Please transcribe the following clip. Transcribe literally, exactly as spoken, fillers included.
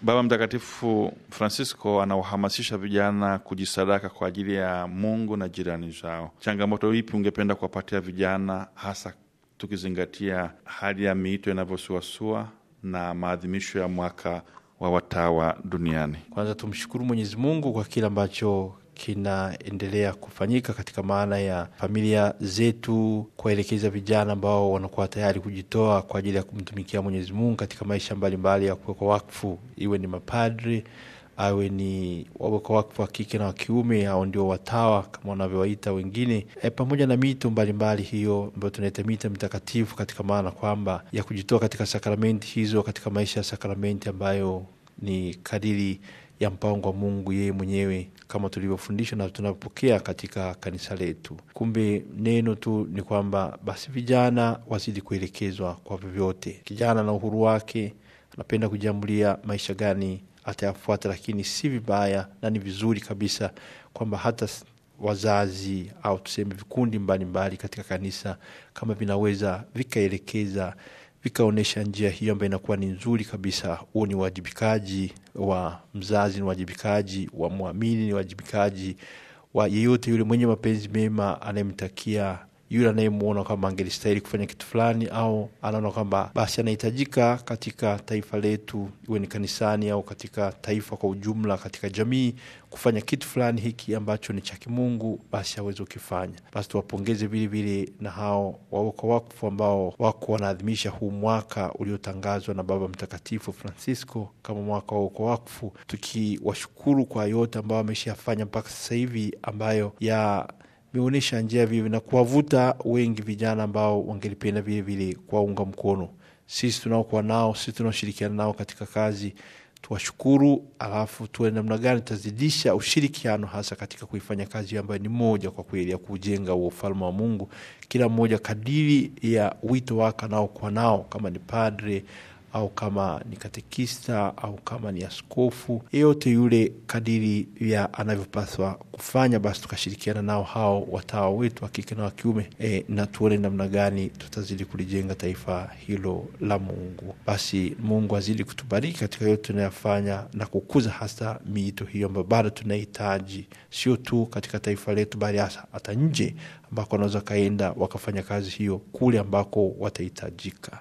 Baba Mtakatifu Francisco anawahamasisha vijana kujisadaka kwa ajili ya Mungu na jirani zao. Changamoto ipi ungependa kuwapatia vijana, hasa tukizingatia hali ya miito inavyosuasua na maadhimisho ya mwaka wa watawa duniani? Kwanza tumshukuru Mwenyezi Mungu kwa kila ambacho kinaendelea kufanyika katika maana ya familia zetu, kuelekeza vijana ambao wanakuwa tayari kujitoa kwa ajili ya kumtumikia Mwenyezi Mungu katika maisha mbalimbali ya kuweka wakfu, iwe ni mapadri, awe ni waweka wakfu wa kike na wa kiume, au ndio watawa kama wanavyowaita wengine, e, pamoja na mito mbalimbali hiyo ambayo tunaita mito mitakatifu, katika maana kwamba ya kujitoa katika sakramenti hizo, katika maisha ya sakramenti ambayo ni kadiri ya mpango wa Mungu yeye mwenyewe, kama tulivyofundishwa na tunapokea katika kanisa letu. Kumbe neno tu ni kwamba basi vijana wazidi kuelekezwa kwa vyovyote. Kijana na uhuru wake, anapenda kujiamulia maisha gani atayafuata, lakini si vibaya na ni vizuri kabisa kwamba hata wazazi au tuseme vikundi mbalimbali katika kanisa kama vinaweza vikaelekeza, vikaonesha njia hiyo ambayo inakuwa ni nzuri kabisa. Huo ni wajibikaji wa mzazi, ni wajibikaji wa muamini, ni wajibikaji wa yeyote yule mwenye mapenzi mema anayemtakia yule anayemuona kama angelistahili kufanya kitu fulani, au anaona kwamba basi anahitajika katika taifa letu, iwe ni kanisani au katika taifa kwa ujumla, katika jamii, kufanya kitu fulani hiki ambacho ni cha kimungu, basi aweze kufanya. Basi tuwapongeze vile vile na hao waweka wakfu ambao wako wanaadhimisha huu mwaka uliotangazwa na Baba Mtakatifu Francisco kama mwaka wa waweka wakfu, tukiwashukuru kwa yote ambao wameshafanya mpaka sasa hivi, ambayo ya meonesha njia vile na kuwavuta wengi vijana ambao wangelipenda vile vile kuwaunga mkono. Sisi tunaokuwa nao, sisi tunaoshirikiana nao katika kazi, tuwashukuru, alafu tuwe namna gani tazidisha ushirikiano hasa katika kuifanya kazi ambayo ni moja kwa kweli ya kujenga ufalme wa Mungu, kila mmoja kadiri ya wito wake nao kwa nao, kama ni padre au kama ni katekista au kama ni askofu, yote yule kadiri ya anavyopaswa kufanya. Basi tukashirikiana nao hao watawa wetu wa kike na wa kiume, e, na tuone namna gani tutazidi kulijenga taifa hilo la Mungu. Basi Mungu azidi kutubariki katika yote tunayofanya na kukuza hasa miito hiyo ambayo bado tunahitaji, sio tu katika taifa letu bali hasa hata nje ambako wanaweza kaenda wakafanya kazi hiyo kule ambako watahitajika.